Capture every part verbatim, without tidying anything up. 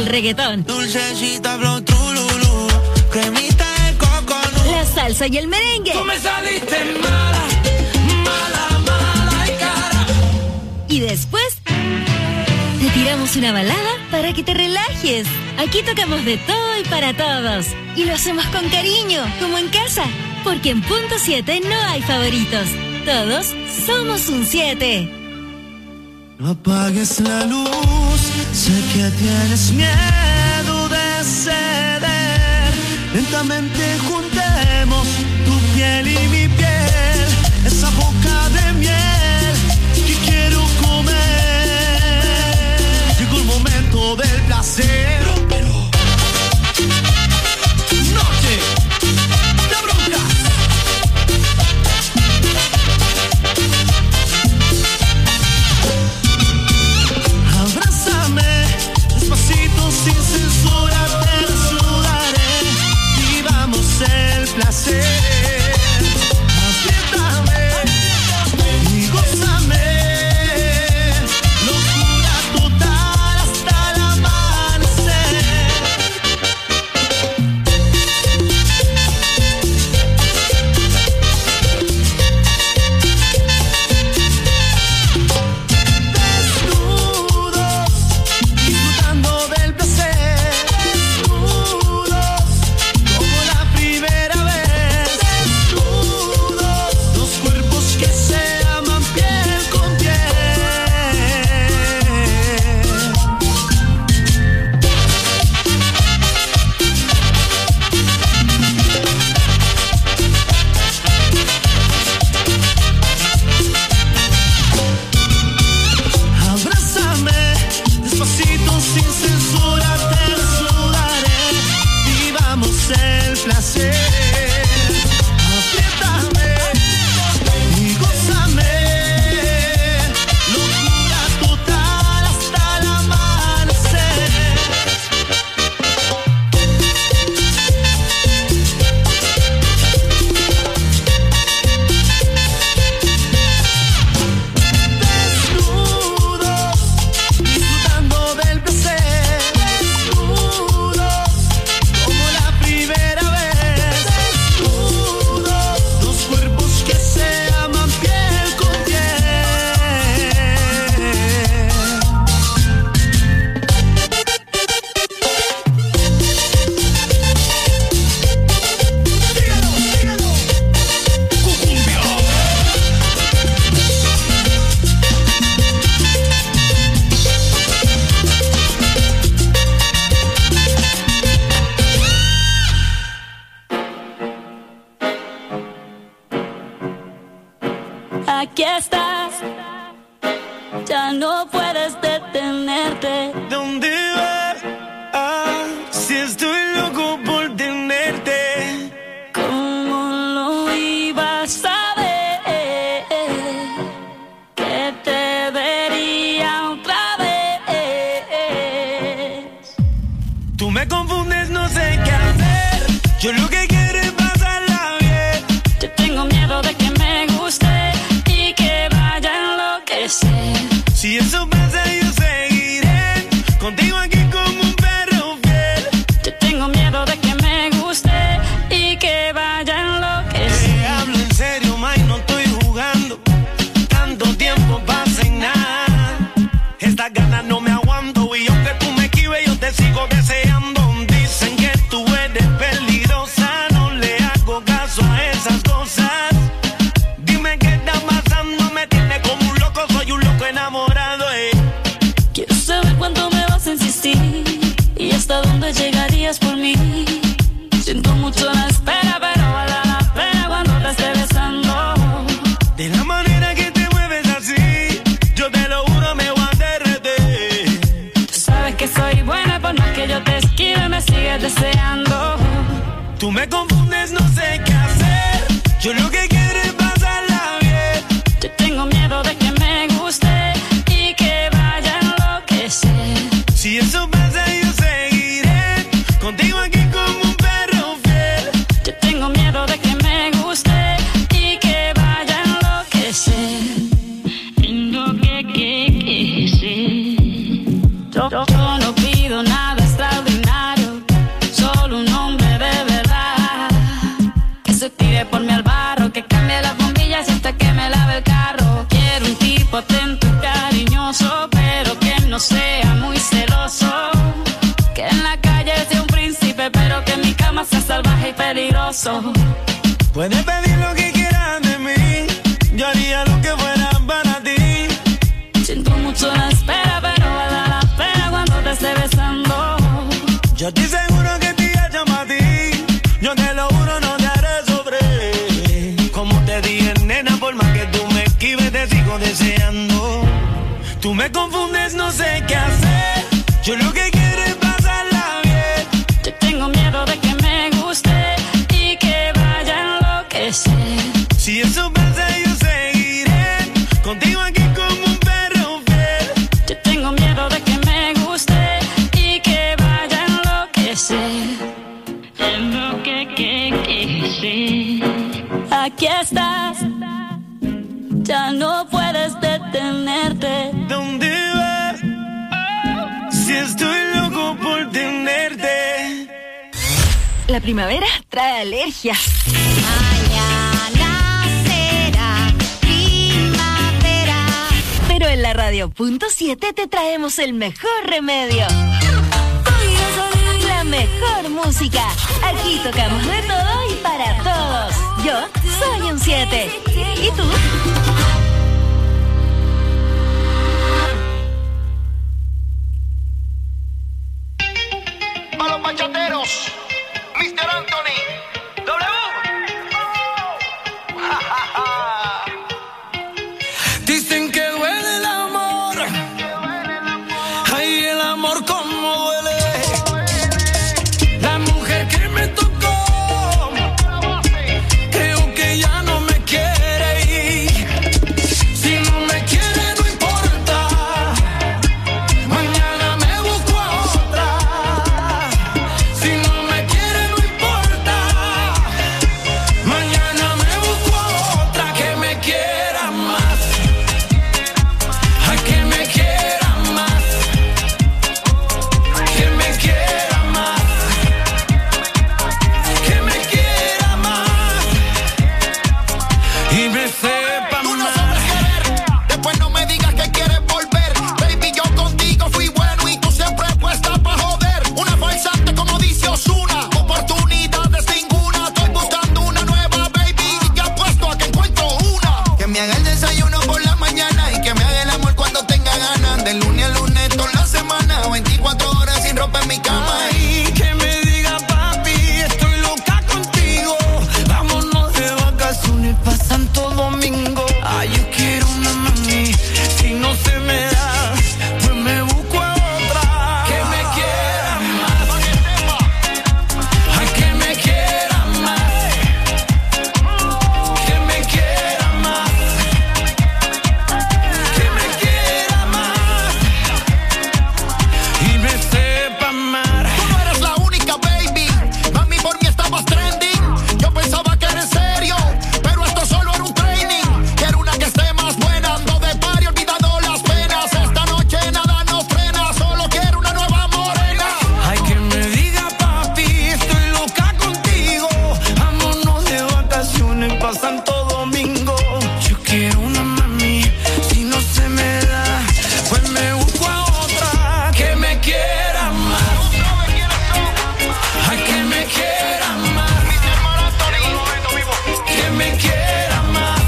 reggaetón. Dulcecita, flow, trululú, cremita de coco. La salsa y el merengue. Tú me saliste mala, mala, mala y cara. Y después te tiramos una balada para que te relajes. Aquí tocamos de todo y para todos. Y lo hacemos con cariño, como en casa. Porque en Punto siete no hay favoritos. Todos somos un siete. No apagues la luz, sé que tienes miedo de ceder. Lentamente juntemos tu piel y mi piel, esa boca de miel que quiero comer. Llegó el momento del placer. Noche de brujas. Despacito, sin censura, te desnudaré y vamos el placer. Apriétame y gózame, locura total hasta el amanecer. Aquí estás, ya no puedes detenerte. ¿Dónde vas? Ah, si estoy loco por tenerte. ¿Cómo lo ibas a ver? Que te vería otra vez. Tú me confundes, no sé qué hacer. Yo lo que quiero es pasarla bien. Yo tengo miedo de que me guste y que vaya a enloquecer. Si eso pasa yo seguiré contigo aquí como un perro fiel. Yo tengo miedo de que me guste y que vaya a enloquecer. Te hablo en serio, ma, y no estoy jugando. Tanto tiempo pasa en nada. Estas ganas no me aguanto y aunque tú me esquives yo te sigo deseando. Dicen que tú eres peligrosa, no le hago caso a esas cosas. Dime qué está pasando, me tiene como un loco, soy un loco enamorado, eh. Quiero saber cuánto me vas a insistir y hasta dónde llegarías por mí. Siento mucho la espera, pero vale la pena cuando te esté besando. De la manera que te mueves así, yo te lo juro me voy a derretir. Tú sabes que soy buena, por más que yo te esquive me sigues deseando. Tú me confundes, no sé qué hacer. Yo lo que quiero es pasarla bien. Yo tengo miedo de que me guste y que vaya a enloquecer. Si eso pasa yo seguiré contigo aquí como un perro fiel. Yo tengo miedo de que me guste y que vaya a enloquecer. Tengo que, que, que ser. Yo, yo no pido nada extra. seas salvaje y peligroso. Puedes pedir lo que quieras de mí, yo haría lo que fuera para ti. Siento mucho la espera, pero vale la pena cuando te esté besando. Yo estoy seguro que te llamo a ti, yo te lo juro, no te haré sobre. Como te dije, nena, por más que tú me esquives, te sigo deseando. Tú me confundes, no sé qué hacer, yo lo que quiero es pasarla bien. Yo tengo miedo de que me guste y que vaya a enloquecer. Si eso pasa, yo seguiré contigo aquí como un perro fiel. Yo tengo miedo de que me guste y que vaya a enloquecer. En lo que, que, que, sí. Aquí estás, ya no puedes detenerte. ¿Dónde vas? Si estoy loco por tenerte. La primavera trae alergias. Mañana será primavera. Pero en la radio punto siete te traemos el mejor remedio. La mejor música. Aquí tocamos de todo y para todos. Yo soy un siete. ¿Y tú? A los bachateros, mister Anthony, W. Dicen que duele el amor, ay, el amor como duele. La mujer que me tocó, creo que ya no me quiere ir. Si no me quiere no importa, mañana me busco a otra. Si no me quiere no importa, mañana me busco a otra que me quiera más. Ay, que me quiera más, que me quiera más, que me quiera más y me sepa Tú no más. sabes querer, después no me digas que quieres volver. Baby, yo contigo fui bueno y tú siempre puesta pa' joder. Una falsante como dice Ozuna, oportunidades ninguna. Estoy buscando una nueva, baby, y te apuesto a que encuentro una. Que me haga el desayuno por la mañana y que me haga el amor cuando tenga ganas. De lunes a lunes toda la semana, veinticuatro horas sin ropa en mi cama. Ay, que me diga papi, estoy loca contigo. Vámonos de vacaciones pa' Santo Domingo. Ay, yo quiero una mami, si no se me da, pues me busco a otra. Que me quiera más, ay, que me quiera más, que me quiera más, que me quiera más y me sepa amar. Tú no eres la única, baby. Mami, por mí estabas trending. Yo pensaba que era en serio, pero esto solo era un training. Quiero una que esté más buena, ando de party, olvidando las penas. Esta noche nada nos frena, solo quiero una nueva morena. Ay, que me diga papi, estoy loca contigo. Vámonos de vacaciones pa' Santo Domingo. Yo quiero una mami, si no se me da, pues me busco a otra. Que me quiera más, ay, que me quiera más, que me quiera más,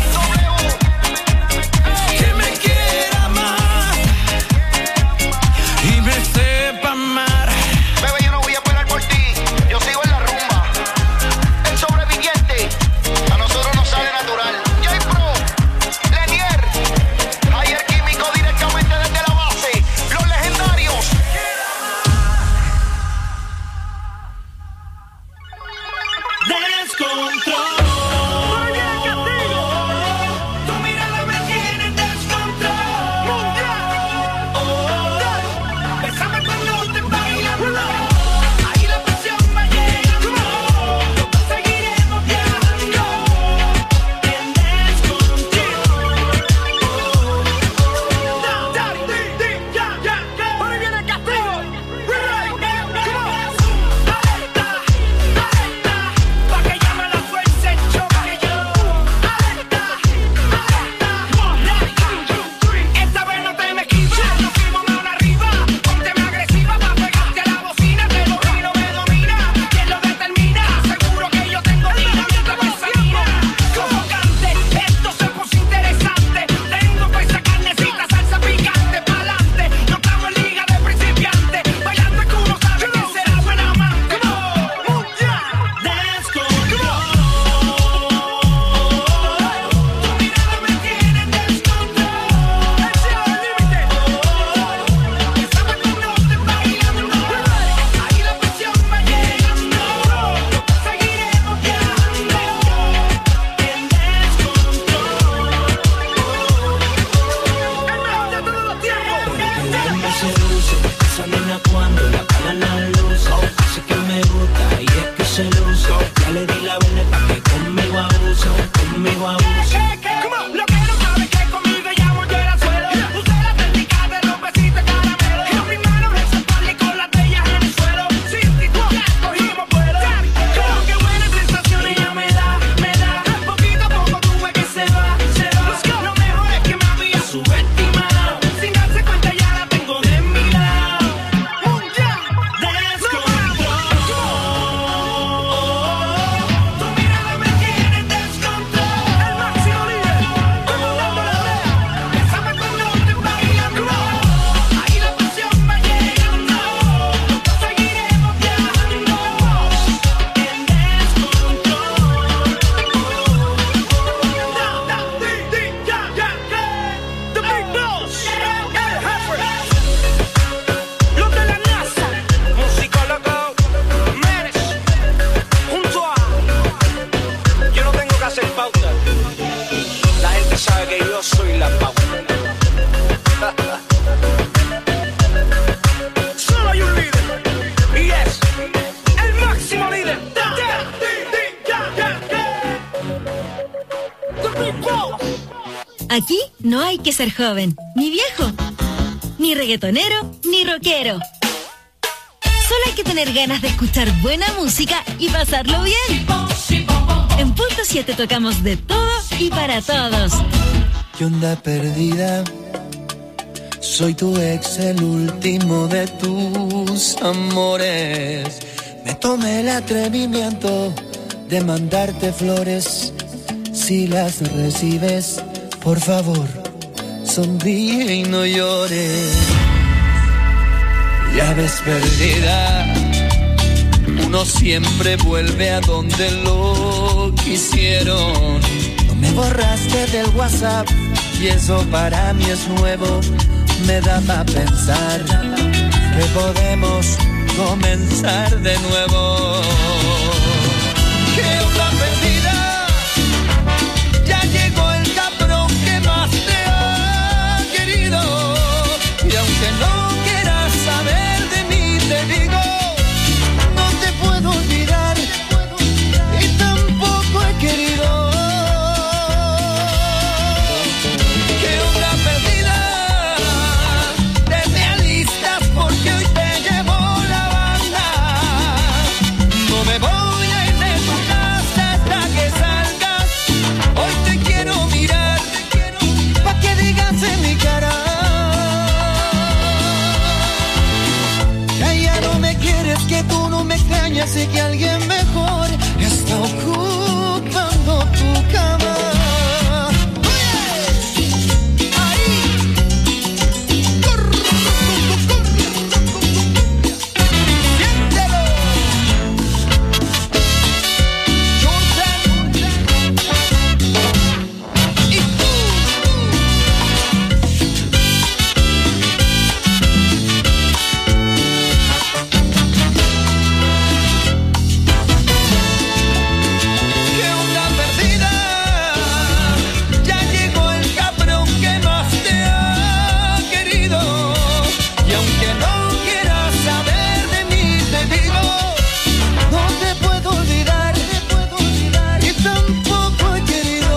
que me quiera más y me sepa amar. Bebé, yo no voy a esperar por ti, yo sigo en la rumba. El sobreviviente, a nosotros nos sale natural. J-Pro, Lenier, Ayer Químico directamente desde la base. Los legendarios. Descontrol. Tu mirada me tiene en descontrol. Bésame cuando te bailando. Ahí la presión va llegando. Nosotros seguiremos viajando. En descontrol. Por ahí viene el castigo. Alerta, alerta, pa' que llame la fuerza iluso. Ya le di la vena pa' que conmigo abuso, conmigo abuso. Come on, lo que no sabe que conmigo ella volvió al suelo. Usted la técnica de los besitos de caramelo. Con mi mano en esa espalda y con las de ella en el suelo. Sin ti tú ya cogimos vuelo. Como que buenas sensaciones ella me da, me da. Poquito a poco tú ves que se va, se va. Lo mejor es que me había subestimado. Sin darse cuenta ya la tengo de mi lado. Un ya, descontrol. Tu mirada me tiene descontrol. El máximo líder, como dando la brea. Bésame cuando te bailando. Ahí la pasión va llegando. Seguiremos viajando. En descontrol. The Big Boss, el jefe. Los de la NASA, Musicólogo Menes, junto a. Yo no tengo que hacer pauta. La gente sabe que yo soy la pauta. solo hay un líder. Y es el máximo líder. The Big Boss. Aquí no hay que ser joven, ni viejo, ni reggaetonero, ni rockero. Solo hay que tener ganas de escuchar buena música y pasarlo bien. En Punto siete tocamos de todo y para todos. ¿Qué onda perdida? Soy tu ex, el último de tus amores. Me tomé el atrevimiento de mandarte flores. Si las recibes, por favor, sonríe y no llores. Ya ves perdida, uno siempre vuelve a donde lo quisieron. No me borraste del WhatsApp y eso para mí es nuevo. Me da pa' pensar que podemos comenzar de nuevo. ¿Qué onda perdida? Ya llegó el cabrón que más te ha querido. Y aunque no quieras saber de mí, te digo, no te puedo olvidar y tampoco he querido. ¿Qué onda perdida? Te me alistas porque hoy te llevo la banda. No me voy a ir de tu casa hasta que salgas. Hoy te quiero mirar pa' que digas en mi cara que ya no me quieres, que tú no me extrañas y que alguien mejor está ocupando tu cama. Ahí. Siéntelo. Jordan. Y tú. ¿Qué onda perdida? Ya llegó el cabrón que más te ha querido. Y aunque no quieras saber de mí, te digo, no te puedo olvidar y tampoco he querido.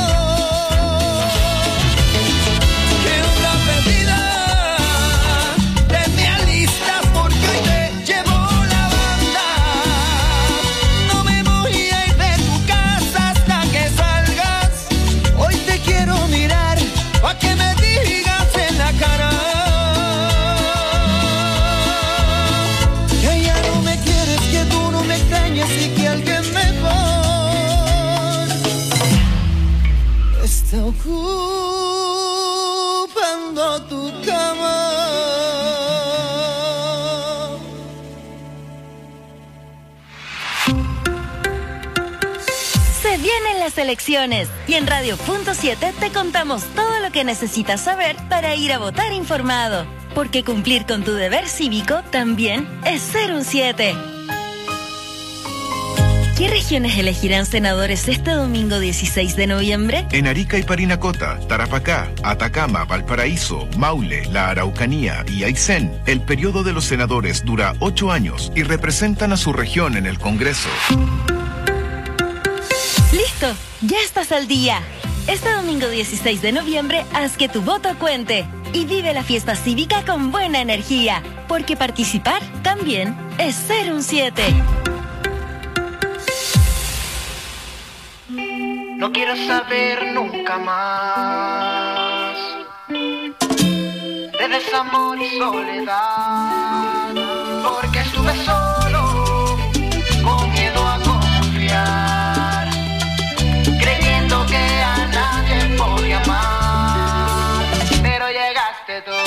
¿Qué onda perdida? Te me alistas porque hoy te llevo la banda. No me voy a ir de tu casa hasta que salgas. Hoy te quiero mirar pa' que me digas en la cara que ya no me quieres, que tú no me extrañas y que alguien mejor está ocupando tu cama. Se vienen las elecciones y en Radio Punto siete te contamos todo lo que necesitas saber para ir a votar informado. Porque cumplir con tu deber cívico también es ser un siete. ¿Qué regiones elegirán senadores este domingo dieciséis de noviembre? En Arica y Parinacota, Tarapacá, Atacama, Valparaíso, Maule, la Araucanía y Aysén, el periodo de los senadores dura ocho años y representan a su región en el Congreso. ¡Listo! ¡Ya estás al día! Este domingo dieciséis de noviembre, haz que tu voto cuente y vive la fiesta cívica con buena energía, porque participar también es ser un siete. No quiero saber nunca más de desamor y soledad, porque estuve solo, con miedo a confiar, creyendo que a nadie podía amar, pero llegaste tú.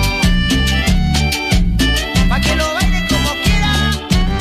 Pa' que lo bailen como quieran.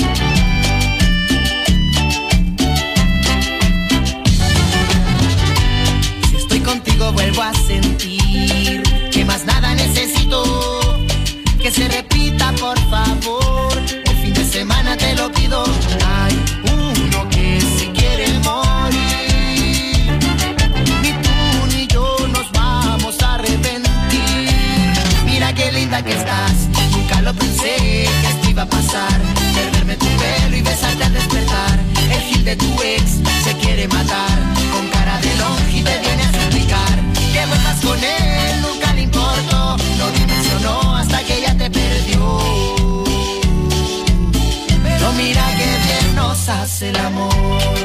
Si estoy contigo vuelvo a sentir que más nada necesito, que se repita por favor, el fin de semana te lo pido. Hay uno que se quiere morir, ni tú ni yo nos vamos a arrepentir. Mira qué linda que estás, nunca lo pensé que esto iba a pasar, perderme tu pelo y besarte al despertar. El gil de tu ex se quiere matar, con cara de longe te viene a suplicar que vuelvas con él, nunca le importó, no dimensionó hasta que ella te perdió. Pero mira que bien nos hace el amor.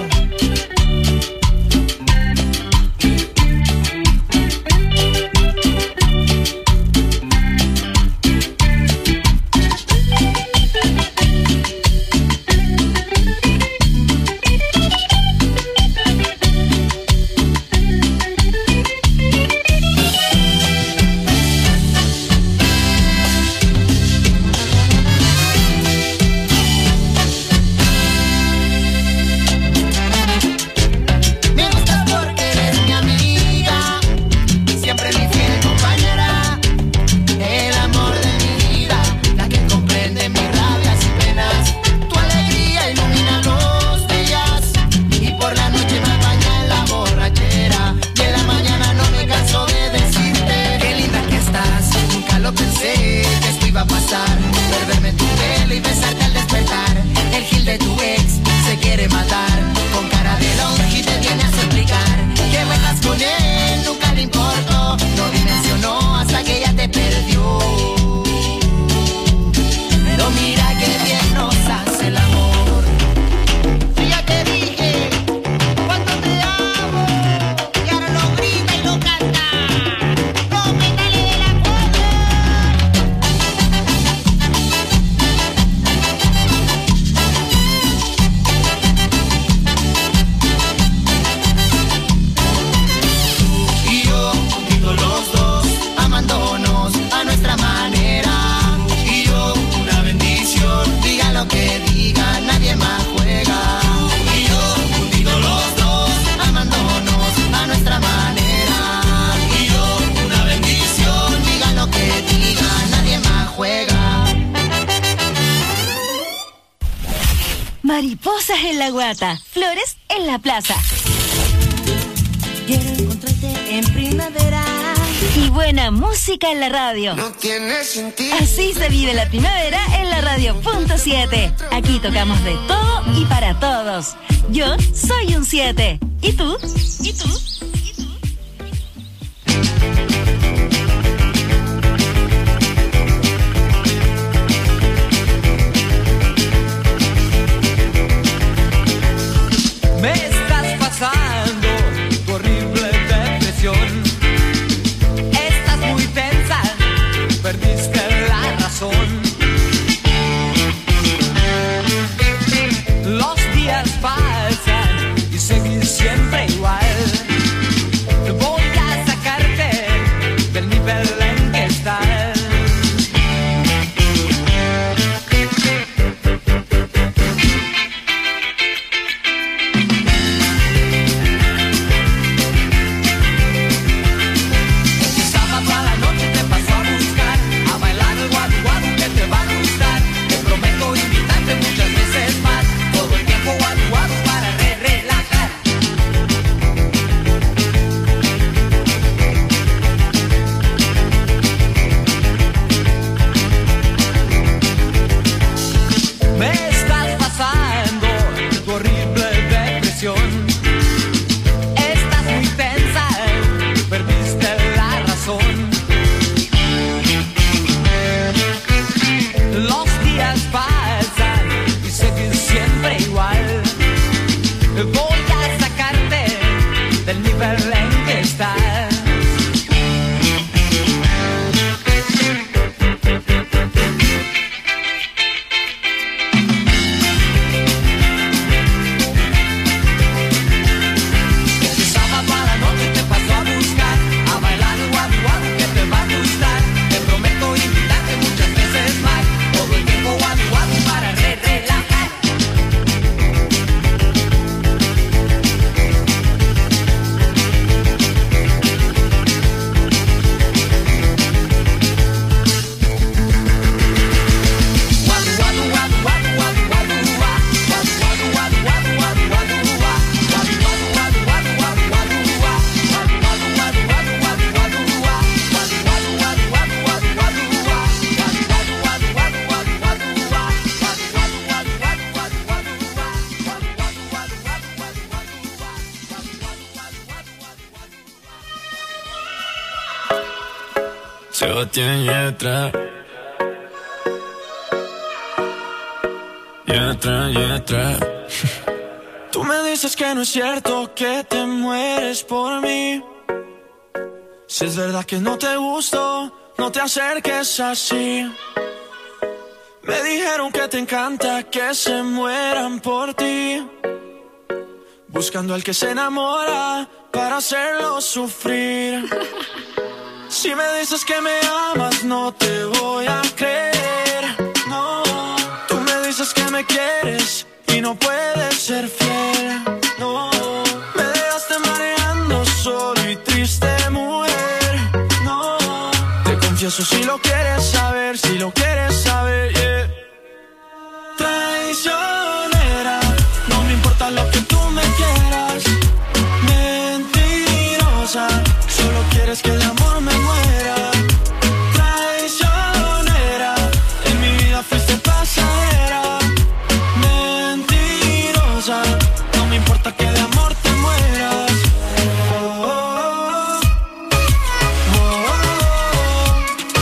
Mariposas en la guata, flores en la plaza. Quiero encontrarte en primavera. Y buena música en la radio. No tiene sentido. Así se vive la primavera en la radio punto siete. Aquí tocamos de todo y para todos. Yo soy un siete. ¿Y tú? ¿Y tú? ¿Y tú? Me estás pasando tu horrible depresión. Estás muy tensa, perdiste la razón. Los días pasan y seguís siempre igual. Voy a sacarte del nivel en que estás. Muchas veces más, todo el tiempo guadu guadu para Sebastián Yatra. Yatra, Yatra. Tú me dices que no es cierto que te mueres por mí. Si es verdad que no te gusto, no te acerques así. Me dijeron que te encanta que se mueran por ti, buscando al que se enamora para hacerlo sufrir. Si me dices que me amas, no te voy a creer. No, tú me dices que me quieres y no puedes ser fiel. No, me dejaste mareando solo y triste, mujer. No, te confieso si lo quieres saber, si lo quieres saber, yeah. Traicionera, no me importa lo que tú me quieras. Mentirosa, solo quieres que de amor me muera. Traicionera, en mi vida fuiste pasajera. Mentirosa, no me importa que de amor te mueras. Oh, oh, oh, oh.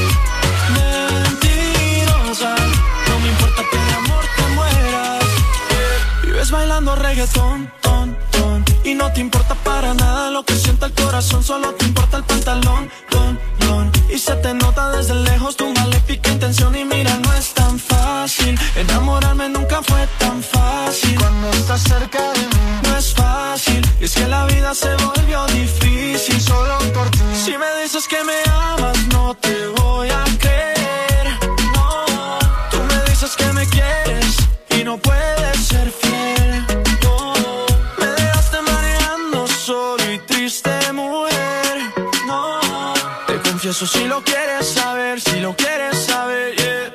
Mentirosa, no me importa que de amor te mueras. Vives bailando reggaetón, ton, ton, y no te importa para nada lo que sienta el corazón, solo te importa el pantalón, don, don. Y se te nota desde lejos tu maléfica intención. Y mira, no es tan fácil, enamorarme nunca fue tan fácil. Cuando estás cerca de mí, no es fácil. Y es que la vida se volvió difícil solo por ti. Si me dices que me amas, no te voy a creer. No, tú me dices que me quieres y no puedes ser fiel. No, me dejaste mareando solo y triste, mujer. No, te confieso si lo quieres saber, si lo quieres saber, yeah.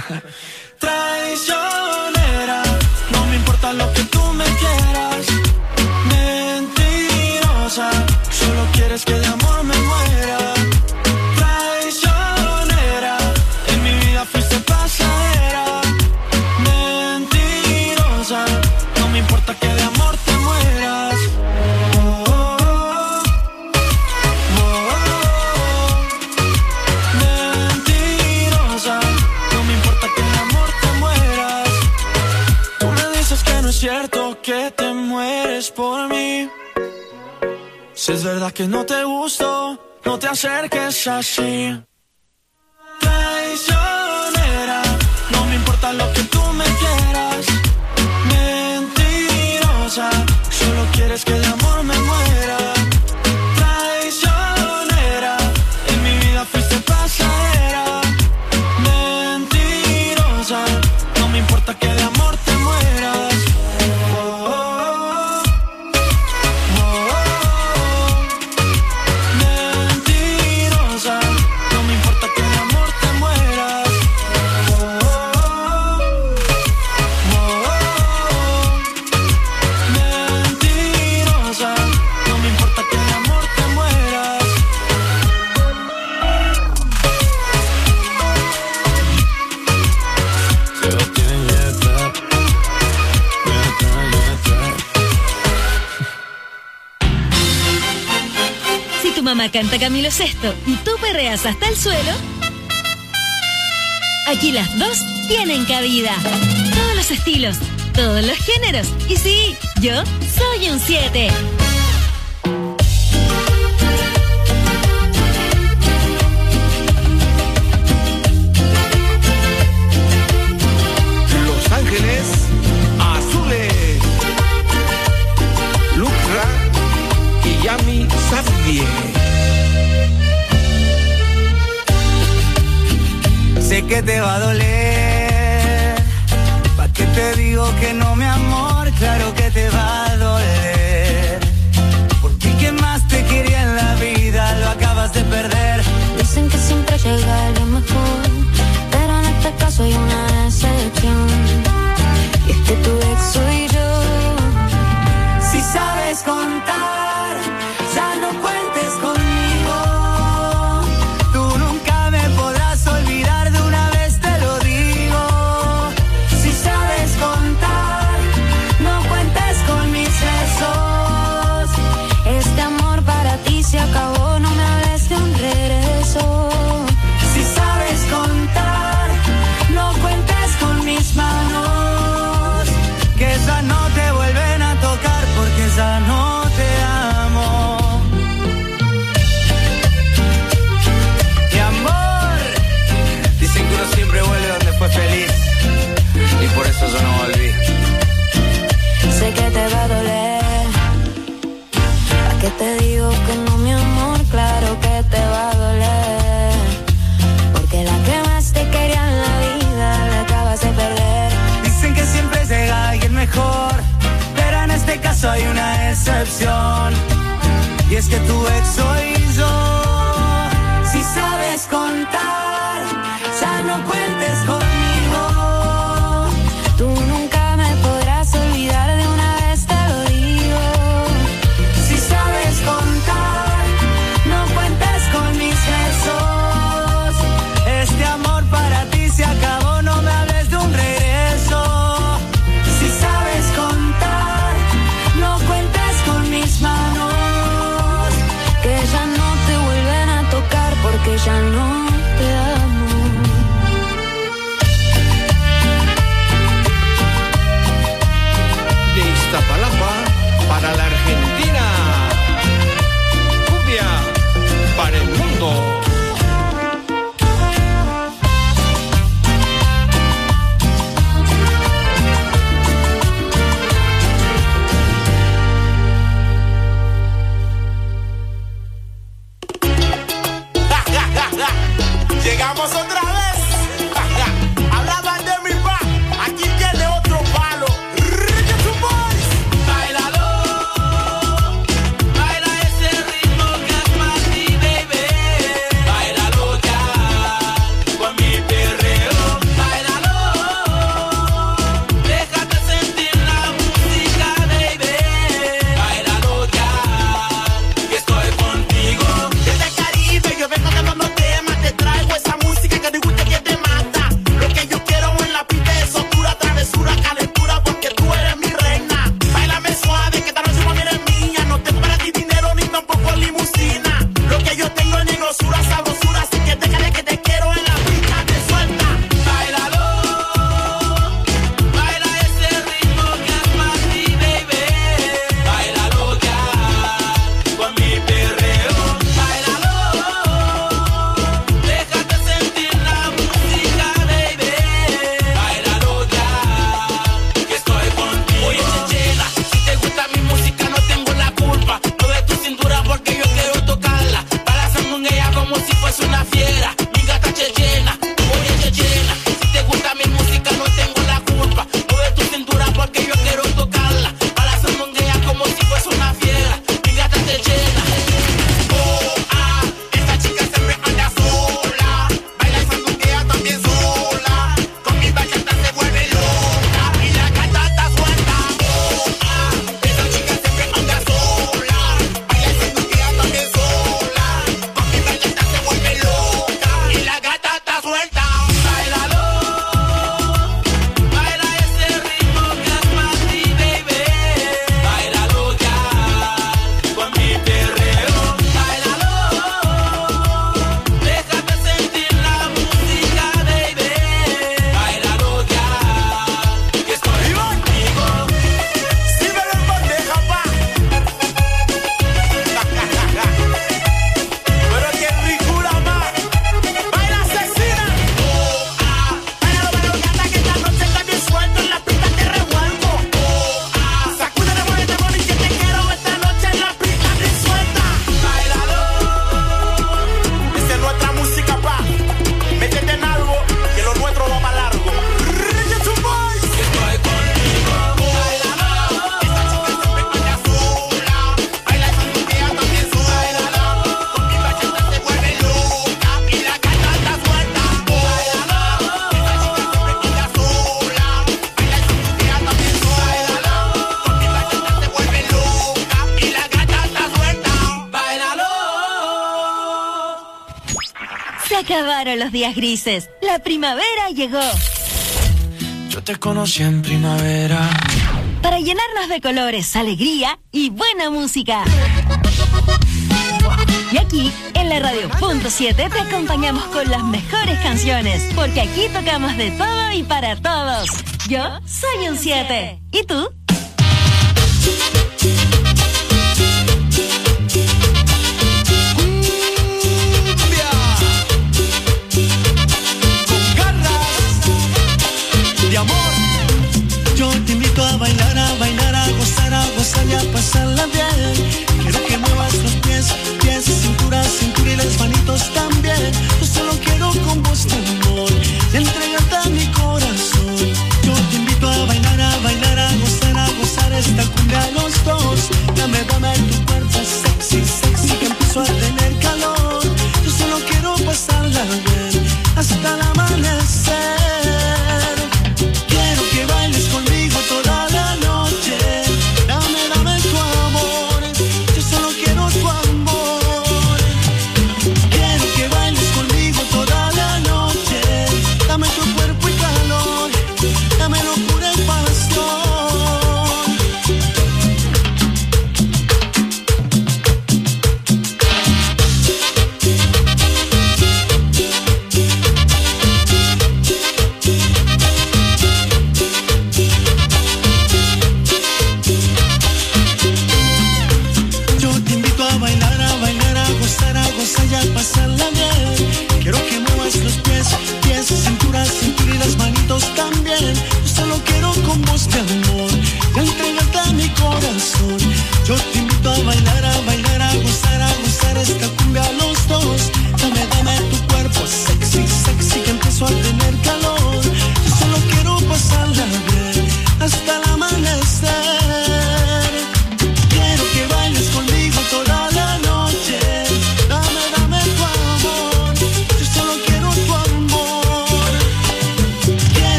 Traicionera, no me importa lo que tú me quieras. Mentirosa, solo quieres que de amor me muera. Traicionera, en mi vida fuiste pasajera. Mentirosa, no me importa que de amor te mueras. Oh, oh, oh, oh, oh. Mentirosa, no me importa que de amor te mueras. Tú me dices que no es cierto que te mueres por mí. Si es verdad que no te gusto, no te acerques así. Traicionera, no me importa lo que tú me quieras. Mentirosa, solo quieres que de amor me muera. Traicionera, en mi vida fuiste pasajera. Mentirosa, no me importa que de amor te mueras. Oh, oh, oh, oh, oh. Mentirosa, no me importa que de amor te mueras. Oh, oh, oh, oh, oh. Mentirosa, no me importa que de amor te mueras. Sebastián Yatra, Yatra, Yatra. Si tu mamá canta Camilo Sesto y tú perreas hasta el suelo, aquí las dos tienen cabida. Todos los estilos, todos los géneros. Y sí, yo soy un siete. Los Ángeles Azules, Lucra y Yami Safdie. Sé que te va a doler, ¿pa' qué te digo que no, mi amor? Claro que te va a doler, porque quien más te quería en la vida lo acabas de perder. Dicen que siempre llega lo mejor, pero en este caso hay una excepción, y es que tu ex soy yo. Si sabes contar, ya no cuentes conmigo. Tú nunca me podrás olvidar, de una vez te lo digo. Si sabes contar, no cuentes va a doler. ¿Para qué te digo que no, mi amor? Claro que te va a doler. Porque la que más te quería en la vida la acabas de perder. Dicen que siempre llega alguien mejor, pero en este caso hay una excepción. Y es que tu ex soy yo. Si sabes contar, ya no cuentes conmigo. Tú nunca me podrás olvidar, de una vez te lo digo. Si sabes contar, no cuentes con mis besos. Este amor para ti se acabó, no me hables de un regreso. Si sabes contar, no cuentes con mis manos, que ya no te vuelven a tocar porque ya no te amo. De Iztapalapa para la Argentina. Cumbia para el mundo. Llegamos otra vez. Hablaban de mi pa, aquí tiene otro palo. Reggaeton Boys. Báilalo, baila ese ritmo que es para ti, baby. Báilalo ya, con mi perreo. Báilalo, déjate sentir la música, baby. Báilalo ya, que estoy contigo. Desde el Caribe yo vengo cantando temas, te traigo esa música que te gusta y que te mata. Lo que yo quiero en la pista es oscura, travesura, calentura, porque tú eres mi reina. Báilame suave, que esta noche mami eres mía. No tengo para ti dinero ni tampoco limusina. Lo que yo tengo es negrosura, sabrosura, así que déjale que te quiero en la pista, te suelta. Báilalo, baila ese ritmo que es para ti, baby. Báilalo ya, con mi perreo. Báilalo, déjate sentir la música, baby. Báilalo ya, que estoy contigo. Oye, chechena, si te gusta mi música no tengo la culpa. Mueve tu cintura porque yo quiero tocarla. Balanzando en ella como si fuese una fiera. Mi gata chechena, oye chechena, si te gusta mi música no tengo la culpa. Mueve tu cintura porque yo quiero tocarla. Balanzando en ella como si fuese una fiera. Mi gata chechena. Oh, ah, esta chica siempre anda sola. Baila esa ella también sola. Con mi bachata se vuelve loca y la gata está suelta. Oh, ah, esta chica siempre anda sola. Baila esa ella también sola. Con mi bachata se vuelve loca y la gata está suelta. Báilalo, baila ese ritmo que es para ti, baby. Báilalo ya, con mi perreo. Báilalo, déjate sentir la música, baby. Báilalo ya, que estoy contigo. Sí me lo bandeja, pa. Pero qué ricura más. Baila asesina. Oh, ah, bailalo, bailalo, gata, que esta noche está bien suelto. En la pista te revuelvo. Oh, ah, sacúdele, muévete, mami, que te quiero esta noche en la pista te suelta. Báilalo, Esta es nuestra música, pa. Métete en algo, que lo nuestro va para largo. Reggaeton Boys. que estoy contigo. Báilalo, Esta chica siempre anda sola. Baila esa ella también sola. Con mi bachata se vuelve loca y la gata está suelta. Oh, esta chica siempre anda sola. Baila esa ella también sola. Con mi bachata se vuelve loca y la gata está suelta. báilalo. Se acabaron los días grises. La primavera llegó. Yo te conocí en primavera. Para llenarnos de colores, alegría y buena música. Y aquí, en la Radio Punto siete, te acompañamos con las mejores canciones. Porque aquí tocamos de todo y para todos. Yo soy un siete. ¿Y tú? De amor, yo te invito a bailar, a bailar, a gozar, a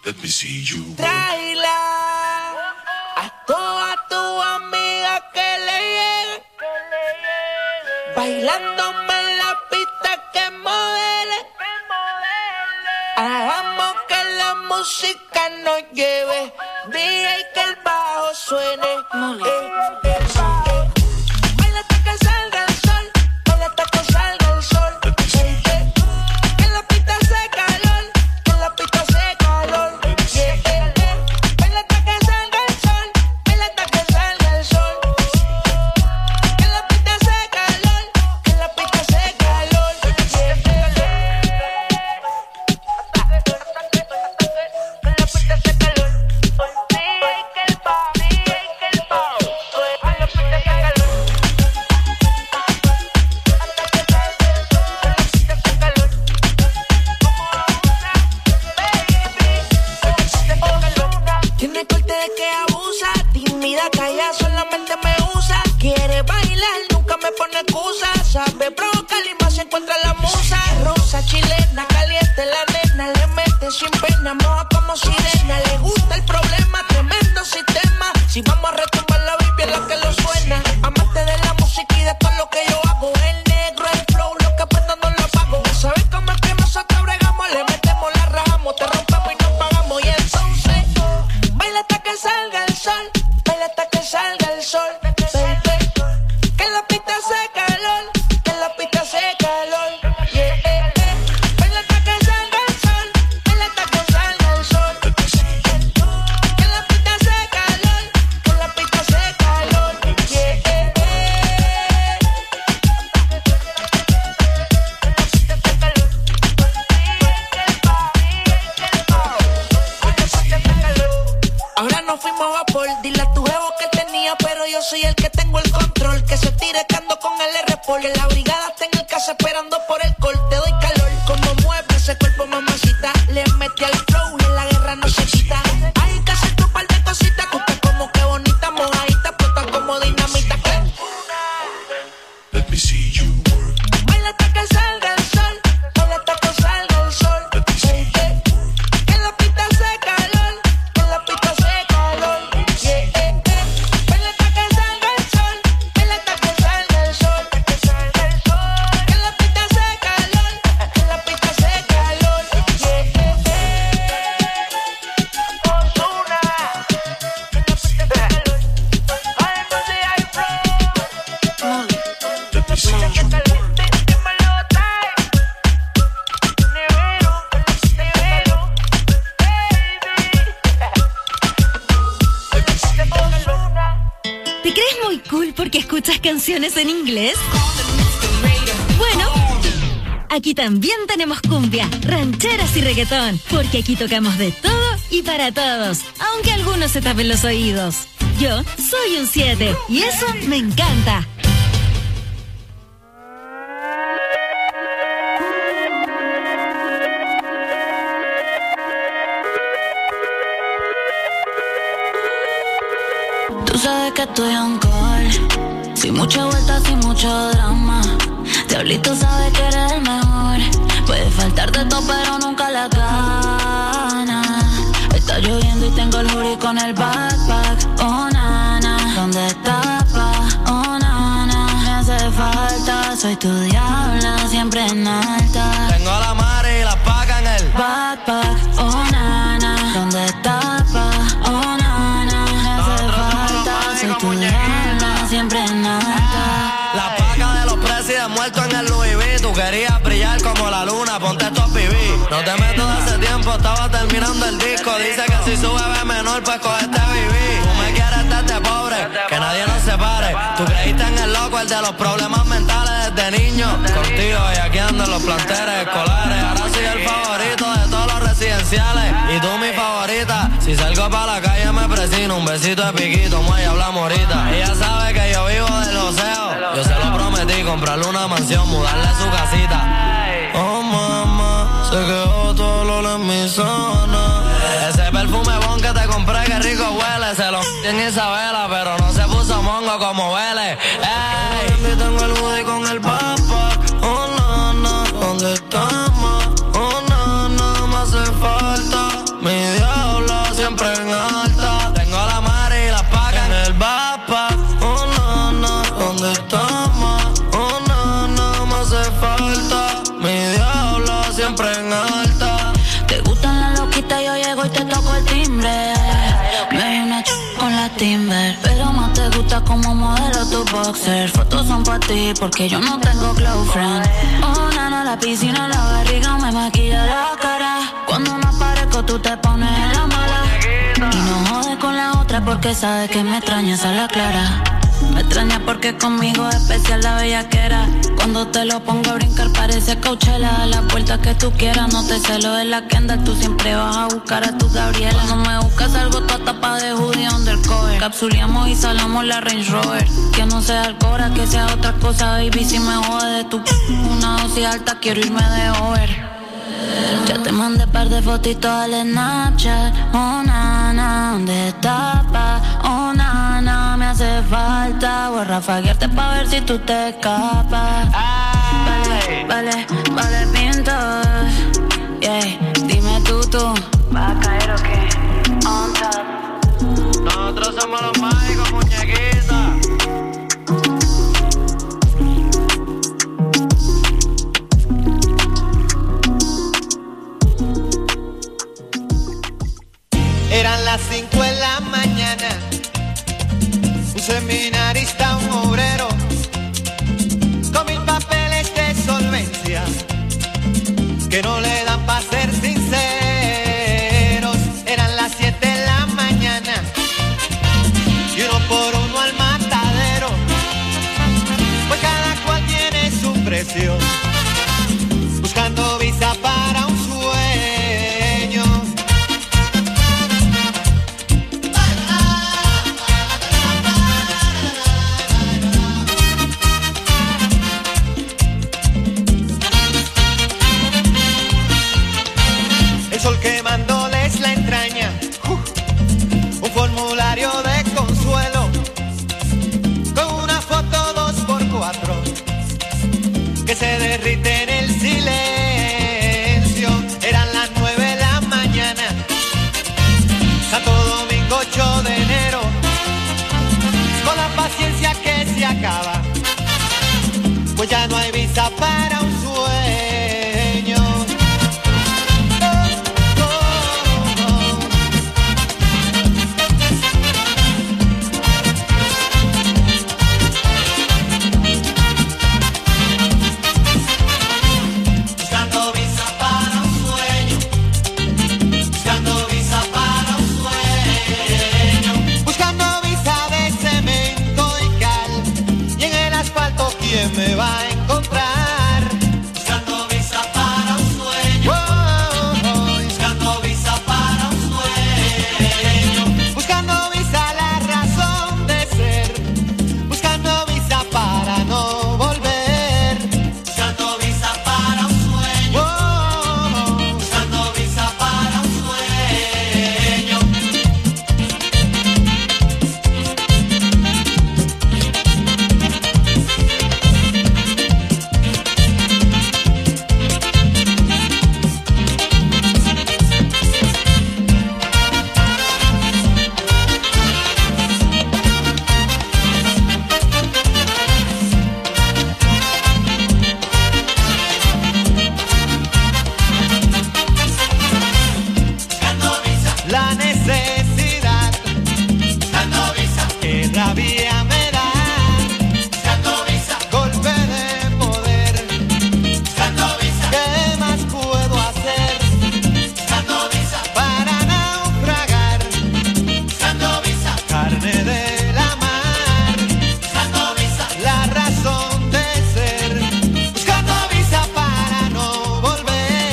Let me see you. Tráela a toda tu amiga que le llegue, bailándome en la pista que modele. Hagamos que la música nos lleve, D J que el bajo suene. Eh, eh, eh. Baila hasta que salga el sol, baila hasta que salga el sol. Eh, eh. Que en la pista hace calor, que en la pista hace calor. Eh, eh, eh. Baila hasta que salga el sol, baila hasta que salga el sol. Que en la pista hace calor, que en la pista hace calor. Eh, eh, eh. Tiene corte de que abusa, tímida, calla, solamente me usa. Quiere bailar, nunca me pone excusa. Sabe provocar y más se encuentra la musa. Rosa, chilena, caliente la nena. Le mete sin pena, moja como sirena. Le gusta el problema, tremendo sistema. Si vamos a retumbar la Biblia es lo que lo suena. Amante de la música y de todo lo que yo hago. El negro, el flow, lo que prenda no lo pago. ¿Sabes cómo es que nosotros bregamos? Le metemos, la rajamos, te rompemos y nos pagamos. Y entonces baila hasta que salga el sol, baila hasta que salga el sol, baby. Que en la pista hace calor, que en la pista hace calor, yeah, eh, eh. Baila hasta que salga el sol, baila hasta que salga el sol. Que en la pista hace calor, que en la pista hace calor, yeah, eh, eh. Ahora nos fuimos a vapor, dile a tu jevo que tenía, pero yo soy el que tengo el control. Que se tire cando con el R-Pol, que la brigada está en el casa esperando por el col. Te doy calor, como mueve ese cuerpo, mamacita. Le metí al flow y en la guerra no se quita. Hay que hacer tu par de cositas, tú estás como que bonita, mojadita, puesta como dinamita. Let me see you work. Baila hasta que salga el sol, baila hasta que salga el sol. Eh, eh. Que en la pista hace calor, que en la pista hace calor. Yeah, eh, eh. Baila hasta que salga el sol, baila hasta que salga el sol. Que en la pista hace calor, que en la pista hace calor. Yeah, eh, eh. Ozuna. Que en la pista hace calor. Ay, no sé, hay flow. Let me see you. ¿Te crees muy cool porque escuchas canciones en inglés? Bueno, aquí también tenemos cumbia, rancheras y reggaetón, porque aquí tocamos de todo y para todos, aunque algunos se tapen los oídos. Yo soy un siete y eso me encanta. Tú sabes que estoy on call, sin mucha vuelta, sin mucho drama. Diablito sabe que eres el mejor. Puede faltar de todo, pero nunca la gana. Está lloviendo y tengo el hoodie con el backpack. Oh, nana, ¿dónde estás, pa? Oh, nana, me hace falta. Soy tu diabla, siempre en alta. Tengo a la madre y la paga en el backpack. Oh, nana, ¿dónde estás, pa? Oh, nana, me hace falta. Soy tu diabla, siempre en alta. La paga de los presidentes muertos en el Louis V. Tú querías brillar como la luna, ponte estos P V. No te meto de hace tiempo, estaba terminando el disco. Dice que si sube ve menor, pues coge este B B. Tú me quieres estarte pobre, que nadie nos separe. Tú creíste en el loco, el de los problemas mentales desde niño. Contigo y aquí andan los planteles escolares. Ahora soy el favorito de todos los residenciales. Y tú mi favorita. Si salgo pa' la calle me presino. Un besito de piquito, muelle, hablamos ahorita. Ella sabe que yo vivo del oseo. Yo se lo prometí, comprarle una mansión, mudarle su casita. Oh mamá, se quedó todo lo en mi zona. Ese perfume bon que te compré, que rico huele. Se lo en Isabela, pero no se puso mongo como huele. Ey, tengo el hoodie con el backpack. Oh nana, ¿dónde estamos? Oh nana, me hace falta mi diablo. ahorita yo llego y te toco el timbre. Me doy una ch con la Timber, pero más te gusta como modelo tu boxer. Fotos son para ti porque yo no tengo close friend. Oh, nana, la piscina, la barriga me maquilla la cara. Cuando no aparezco tú te pones en la mala. Y no jodes con la otra porque sabes que me extrañas a la clara. Me extraña porque conmigo es especial la bellaquera. Cuando te lo pongo a brincar parece Coachella. A la vuelta que tú quieras, no te celo de la Kendall. Tú siempre vas a buscar a tu Gabriela. No me buscas algo toda tapa de hoodie undercover. Capsuleamos y salamos la Range Rover. Que no sea Alcora, que sea otra cosa, baby. Si me jode de tu una dosis alta, quiero irme de over. Ya te mandé par de fotitos al Snapchat. Oh, nana, ¿dónde estás, pa? Oh, nana, me hace falta. Voy a rafaguearte pa' ver si tú te escapas. Vale, vale, vale, pinto. Yeah, dime tú, tú. ¿Vas a caer o qué? On top. Nosotros somos los mágicos, muñequitas. Eran las cinco de la mañana, un seminarista, un obrero, con mil papeles de solvencia, que no le dan pa' ser sinceros. Eran las siete de la mañana, y uno por uno al matadero, pues cada cual tiene su precio, buscando visa para un sueño. El sol quemándoles la entraña, uh, un formulario de consuelo, con una foto dos por cuatro, que se derrite en el silencio. Eran las nueve de la mañana, Santo Domingo ocho de enero, con la paciencia que se acaba, pues ya no hay visa para un sueño. Me va a encontrar buscando visa para un sueño, oh, oh, oh. Buscando visa para un sueño, buscando visa la razón de ser, buscando visa para no volver, buscando visa para un sueño, oh, oh, oh. Buscando visa para un sueño. La necesidad, buscando visa, que rabia me da, buscando visa, golpe de poder, buscando visa, ¿qué más puedo hacer? Buscando visa, para naufragar, buscando visa, carne de la mar, buscando visa, la razón de ser, buscando visa para no volver.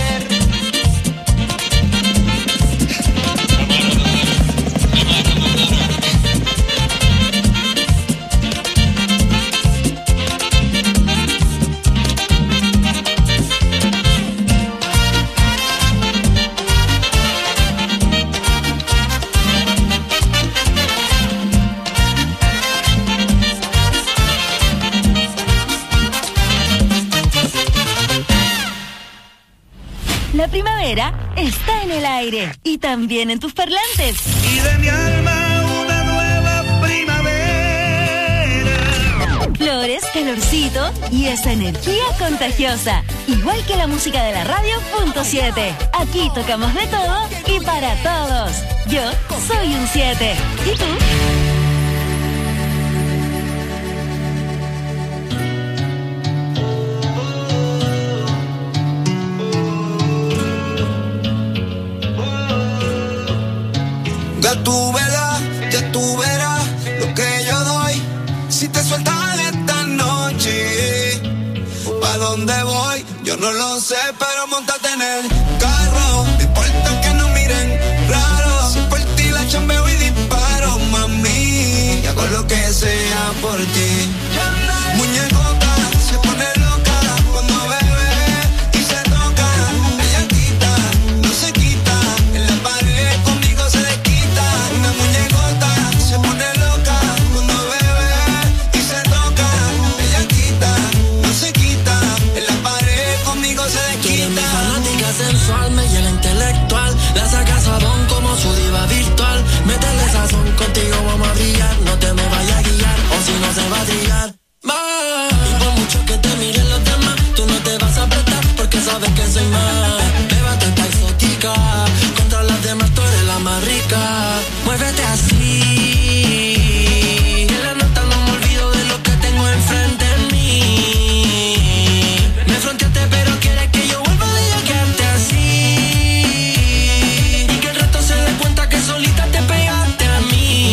La primavera está en el aire y también en tus parlantes. Y de mi alma una nueva primavera. Flores, calorcito y esa energía contagiosa. Igual que la música de la radio punto siete. Aquí tocamos de todo y para todos. Yo soy un siete. ¿Y tú? Ya tú verás, ya tú verás lo que yo doy. Si te sueltas esta noche, ¿pa' dónde voy? Yo no lo sé, pero montate en el carro. No importa que no miren raro. Si por ti la chambeo y disparo, mami. Y hago lo que sea por ti. Muñecota se pone loca cuando bebe y se toca. Ella quita, no se quita. En la pared conmigo se desquita. Una muñecota se pone loca cuando bebe y se toca. Ella quita, no se quita. En la pared conmigo se desquita. Tú eres mi fanática sensual, me llena intelectual. La saca sabón como su diva virtual. Métele sazón, contigo vamos a brillar. No te me vayas a guiar, o si no se va a trillar. Y por mucho que te miren los demás, tú no te vas a apretar porque sabes que soy más. Llévate esta exótica, contra las demás tú eres la más rica. Muévete así, que la nota no me olvido de lo que tengo enfrente de mí. Me fronteaste pero quieres que yo vuelva a llegarte así. Y que el resto se dé cuenta que solita te pegaste a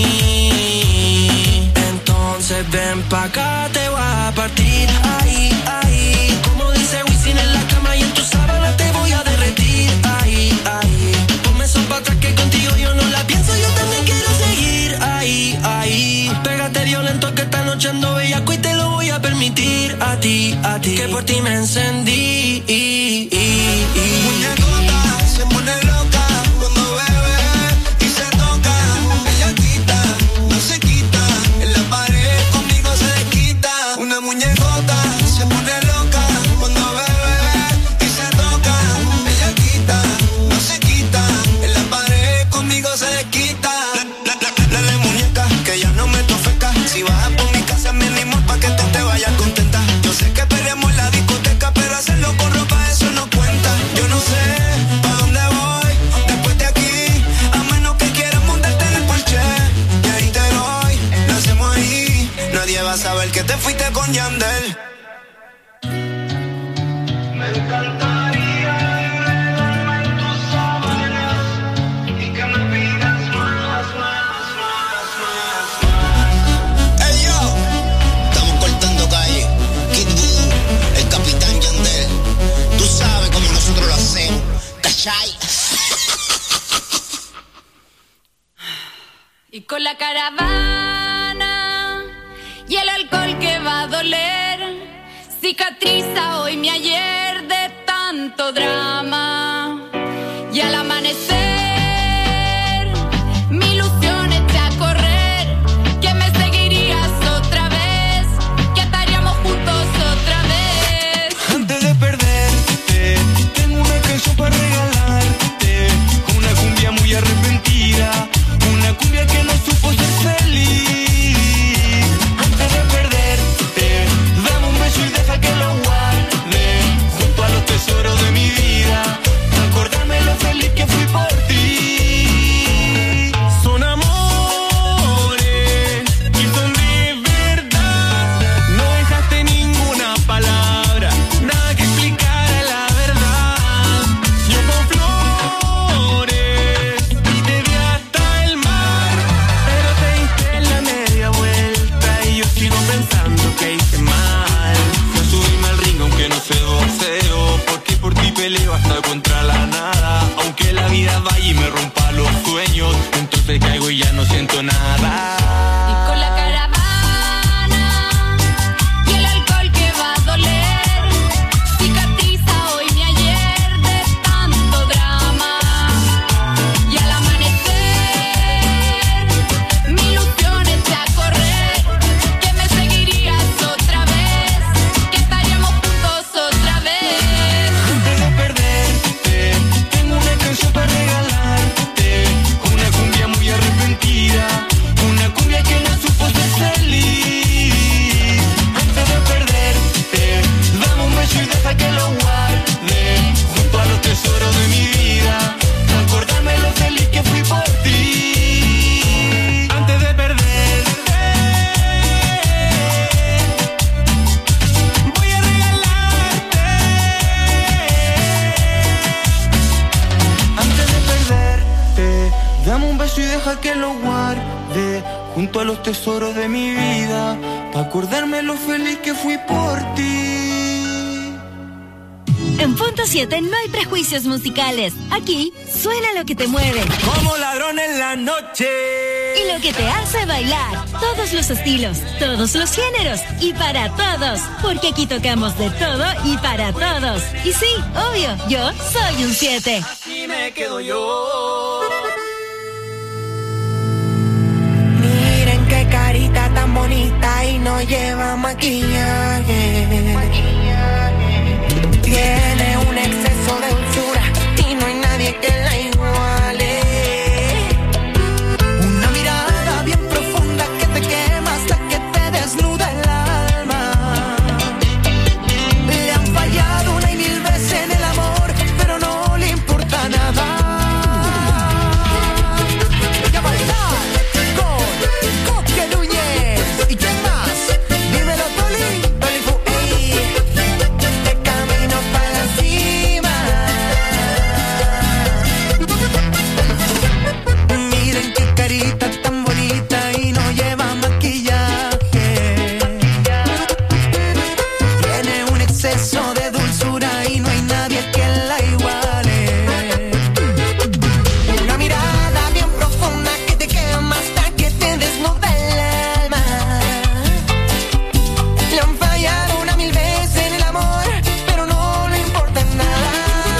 mí. Entonces ven pa' acá, te voy a partir. Ahí, ahí, como dice Wisin en la cama y en tu sábana te voy a derretir. Ahí, ahí, ponme eso pa' atrás que contigo yo no la pienso, yo también quiero seguir. Ahí, ahí, pégate violento que esta noche ando bellaco y te lo voy a permitir. A ti, a ti, que por ti me encendí. Muñecota se pone loca cuando bebe y se toca. Ella quita, no se quita. En la pared conmigo se desquita. Una muñecota se pone loca cuando bebe y se toca. Ella quita, no se quita. En la pared conmigo se desquita. Dale muñeca, que ya no me tofeca. Si vas por mi casa me animo pa' que tú te vayas contenta. Yo sé que peleamos en la discoteca, pero hacerlo con ropa eso no cuenta. Yo no sé pa' dónde voy después de aquí, a menos que quieras montarte en el Porsche. Y ahí te doy, lo hacemos ahí. Nadie va a saber que te fuiste con Yandel. Me encantaría enredarme en tus sábanas y que me pidas más, más, más, más, más. Ey yo, estamos cortando calle. Kid Voodoo, el capitán Yandel. Tú sabes cómo nosotros lo hacemos, ¿cachai? Y con la caravana y el alcohol que va a doler, cicatriza hoy mi ayer de tanto drama. Y al amanecer mi ilusión echa a correr, que me seguirías otra vez, que estaríamos juntos otra vez. Antes de perderte, tengo una canción para regalarte. Una cumbia muy arrepentida, una cumbia que no supo ser feliz. Antes de perderte, dame un beso y deja que lo guarde junto a los tesoros de mi vida. Acordarme lo feliz que fui por Dame un beso y deja que lo guarde junto a los tesoros de mi vida, pa' acordarme lo feliz que fui por ti. En Punto siete no hay prejuicios musicales. Aquí suena lo que te mueve. Como ladrón en la noche. Y lo que te hace bailar. Todos los estilos, todos los géneros y para todos. Porque aquí tocamos de todo y para todos. Y sí, obvio, yo soy un siete. Así me quedo yo. Miren qué carita tan bonita y no lleva maquillaje. Tiene un exceso de dulzura y no hay nadie que la iguale. Una mirada bien profunda que te quema hasta que te desnuda el alma. Le han fallado una y mil veces en el amor, pero no le importa nada. Y a bailar con Coque Núñez. ¿Y quién más? Dímelo, Toli. Toli Fu, ey. De camino para la cima. Miren qué carita tan bonita y no lleva maquillaje. Tiene un exceso de dulzura y no hay nadie que la iguale. Una mirada bien profunda que te quema hasta que te desnuda el alma. Le han fallado una mil veces en el amor, pero no le importa nada.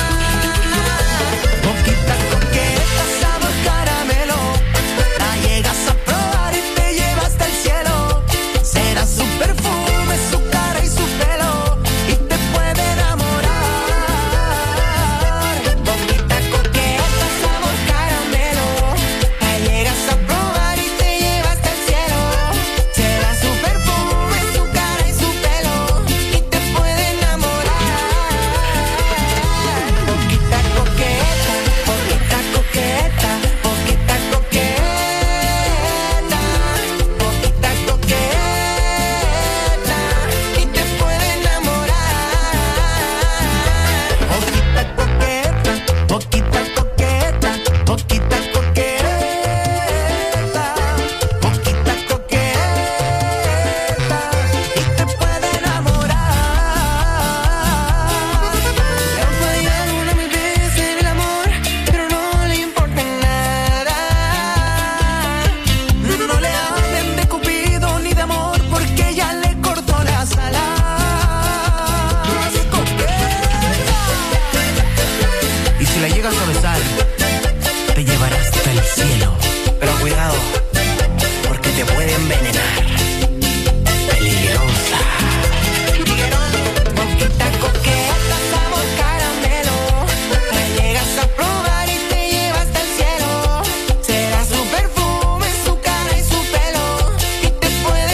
Poquita coqueta, sabor caramelo. La llegas a probar y te lleva hasta el cielo. Será su perfume, su cara y su pelo y te puede enamorar. Poquita coqueta, sabor caramelo. La llegas a probar y te lleva hasta el cielo. Será su perfume, su cara y su pelo y te puede enamorar. Poquita coqueta, poquita coqueta, poquita coqueta, poquita coqueta y te puede enamorar. Poquita coqueta, poquita coqueta, poquita coqueta, poquita coqueta y te puede enamorar. Le han fallado una mil veces en el amor, pero no le importa nada. No le hablen de Cupido ni de amor porque ya le cortó las alas. Y si la llegas a besar, te llevará hasta el cielo. Pero cuidado, porque te puede envenenar. Peligrosa. Poquita coqueta, sabor caramelo. La llegas a probar y te lleva hasta el cielo. Será su perfume, su cara y su pelo y te puede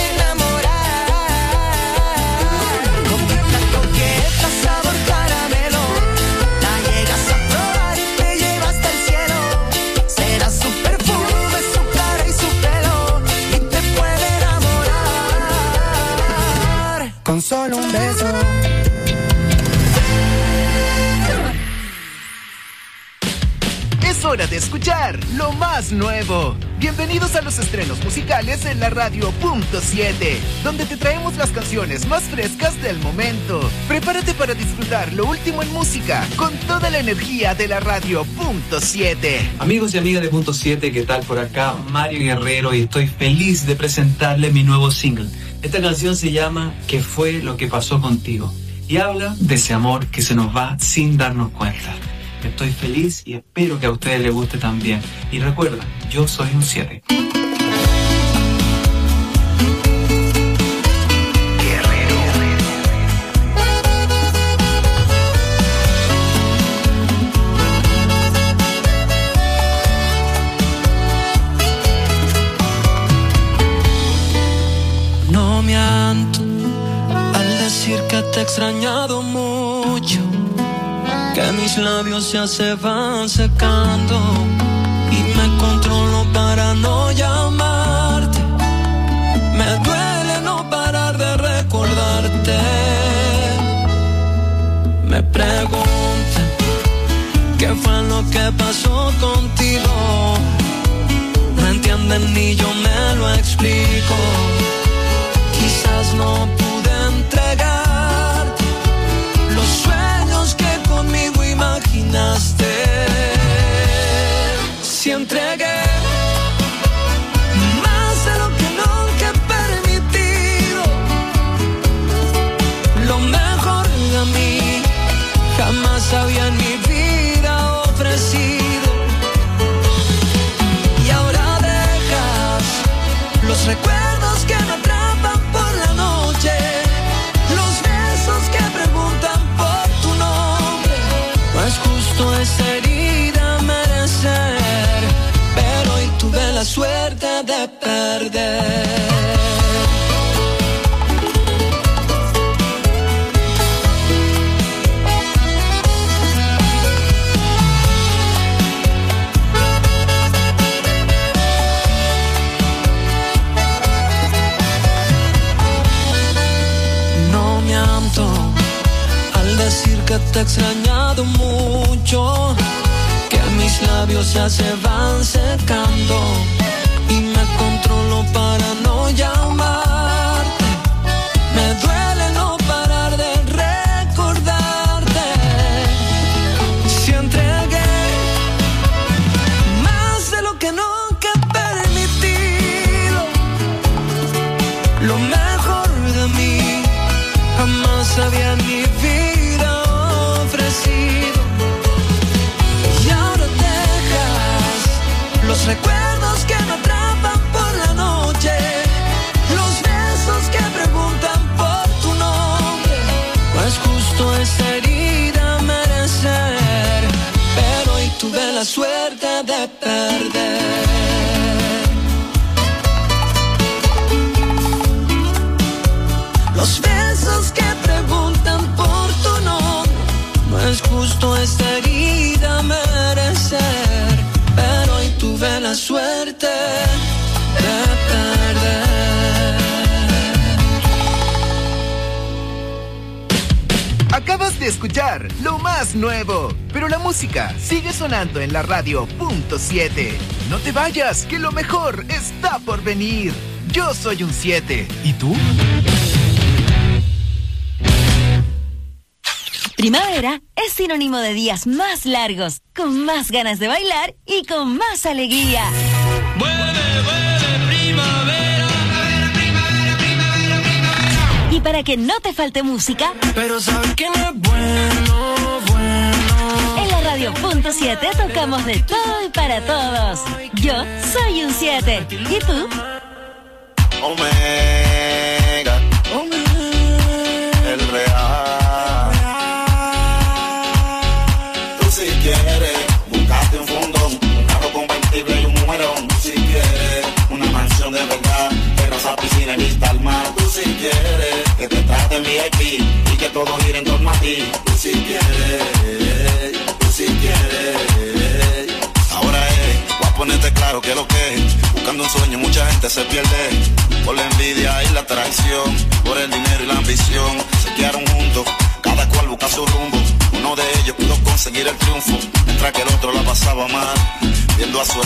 enamorar. Poquita coqueta, sabor caramelo. La llegas a probar y te lleva hasta el cielo. Será su perfume, su cara y su pelo y te puede enamorar. Con solo un beso. Es hora de escuchar lo más nuevo. Bienvenidos a los estrenos musicales en la radio Punto siete, donde te traemos las canciones más frescas del momento. Prepárate para disfrutar lo último en música con toda la energía de la radio Punto siete. Amigos y amigas de Punto siete, ¿qué tal? Por acá Mario Guerrero y estoy feliz de presentarle mi nuevo single. Esta canción se llama ¿Qué fue lo que pasó contigo? Y habla de ese amor que se nos va sin darnos cuenta. Estoy feliz y espero que a ustedes les guste también. Y recuerda, yo soy un siete. No miento al decir que te he extrañado mucho, que mis labios ya se van secando y me controlo para no llamarte. Me duele no parar de recordarte. Me preguntan qué fue lo que pasó contigo. la suerte de perder. Al decir que te he extrañado mucho, que mis labios ya se van secando y me controlo para no llamarte. Me duele no parar de recordarte. Si entregué más de lo que nunca he permitido, lo mejor de mí jamás había en mi vida ofrecido. Y ahora dejas los recuerdos que me atrapan por la noche, los besos que preguntan por tu nombre. No es justo esta herida merecer, pero hoy tuve la suerte de perder. Los besos que preguntan por tu nombre, no es justo esta herida merecer, pero hoy tuve la suerte de perder. Acabas de escuchar lo más nuevo, pero la música sigue sonando en la radio punto siete. No te vayas, que lo mejor está por venir. Yo soy un siete. ¿Y tú? Primavera es sinónimo de días más largos, con más ganas de bailar y con más alegría. Vuelve, vuelve, primavera. Primavera, primavera, primavera. Y para que no te falte música, pero sabes que no es bueno, bueno. En la radio punto siete tocamos de todo y para todos. Yo soy un siete. ¿Y tú? Omega, Omega, el real. Si quieres, buscate un fondón, un carro convertible y un mujerón. Si quieres, una mansión de verdad, terraza, piscina y vista al mar. Tú si quieres, que te traten V I P y que todo gire en torno a ti. Tú si quieres, tú si quieres. Ahora es, voy a ponerte claro que lo que es. Buscando un sueño mucha gente se pierde, por la envidia y la traición, por el dinero y la ambición. Se quedaron juntos, cada cual busca su rumbo. Uno de ellos pudo conseguir el triunfo, mientras que el otro la pasaba mal, viendo a su